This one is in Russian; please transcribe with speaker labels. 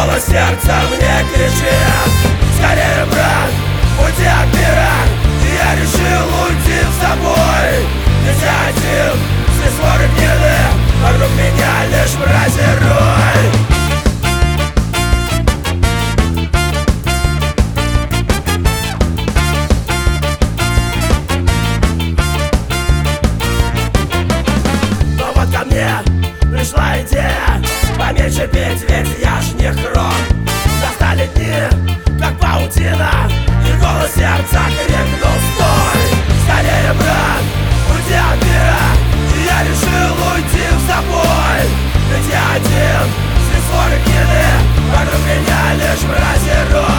Speaker 1: голос сердца мне кричит: скорее, брат, уйди от мира. И я решил уйти с тобой. Ведь я один, здесь воры гниды, вокруг меня лишь мразь и рой. Пришла идея поменьше петь, ведь я ж не хром. Настали дни, как паутина, и голос сердца крикнул: стой! Скорее, брат, уйди от мира. И я решил уйти с тобой. Ведь я один, здесь воры гниды, вокруг меня лишь мразь и рой.